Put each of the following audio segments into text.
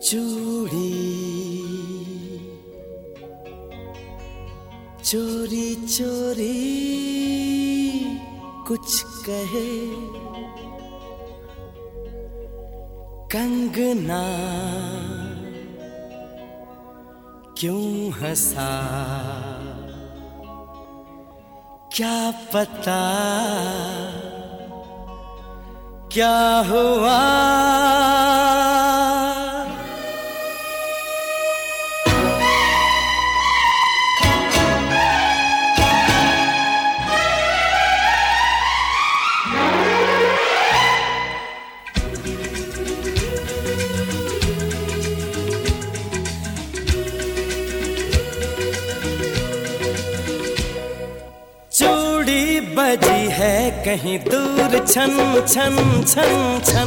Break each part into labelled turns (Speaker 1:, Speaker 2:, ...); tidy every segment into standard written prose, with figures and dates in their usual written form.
Speaker 1: चूड़ी चोरी चोरी कुछ कहे, कंगना क्यों हंसा, क्या पता क्या हुआ। चूड़ी बजी है कहीं दूर छन छन छन छन,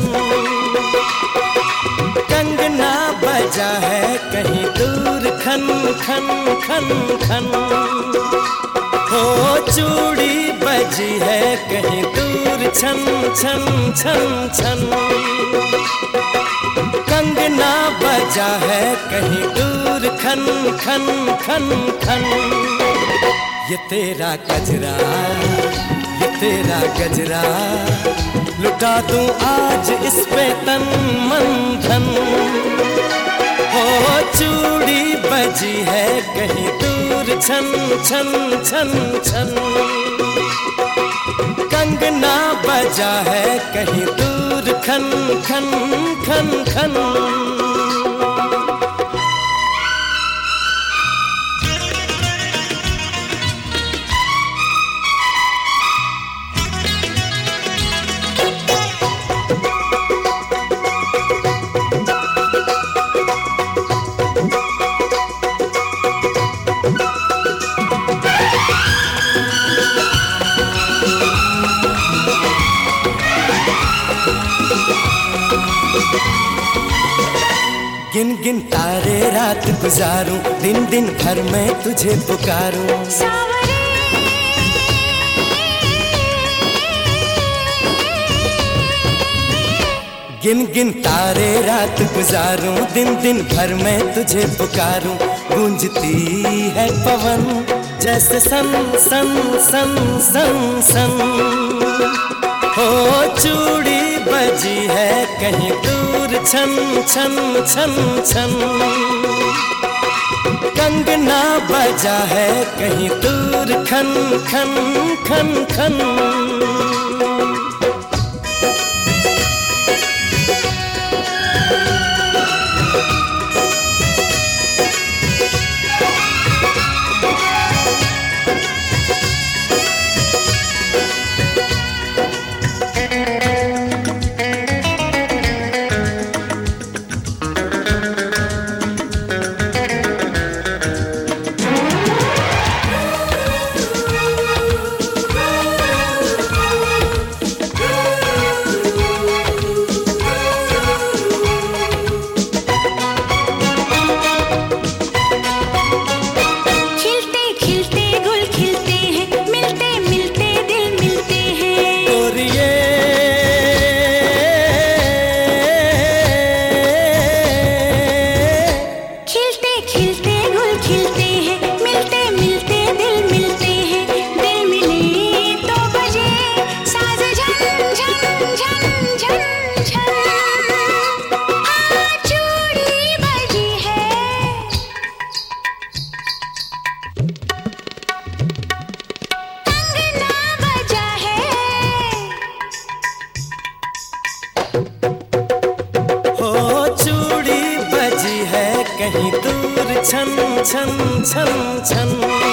Speaker 1: कंगना बजा है कहीं दूर खन खन खन खन। हो चूड़ी बजी है कहीं दूर छन छन छन छन, कंगना बजा है कहीं दूर खन खन खन खन। ये तेरा गजरा, ये तेरा गजरा, लुटा दूं आज इस पे तन मन धन। हो चूड़ी बजी है कहीं दूर छन छन छन छन, कंगना बजा है कहीं दूर खन खन खन खन। गिन गिन तारे रात गुजारूं, दिन दिन भर मैं तुझे पुकारूं। गिन गिन तारे रात गुजारूं, दिन दिन भर मैं तुझे पुकारूं। गूंजती है पवन जैसे सन सन सन सन सन। हो चूड़ी बजी है कहीं दूर छन छन छन छन, कंगना बजा है कहीं दूर खन खन खन खन। कहीं दूर छन छन छन छन,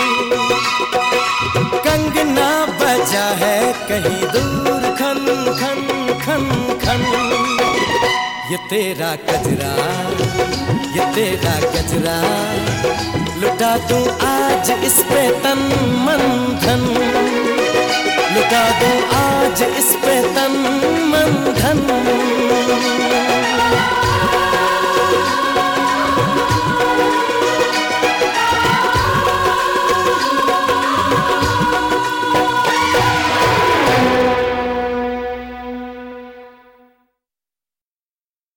Speaker 1: कंगना बजा है कहीं दूर खन खन खन खन। ये तेरा गजरा, ये तेरा गजरा, लुटा दूं आज इस पे तन मन धन। लुटा दूं आज इस पे तन मन धन।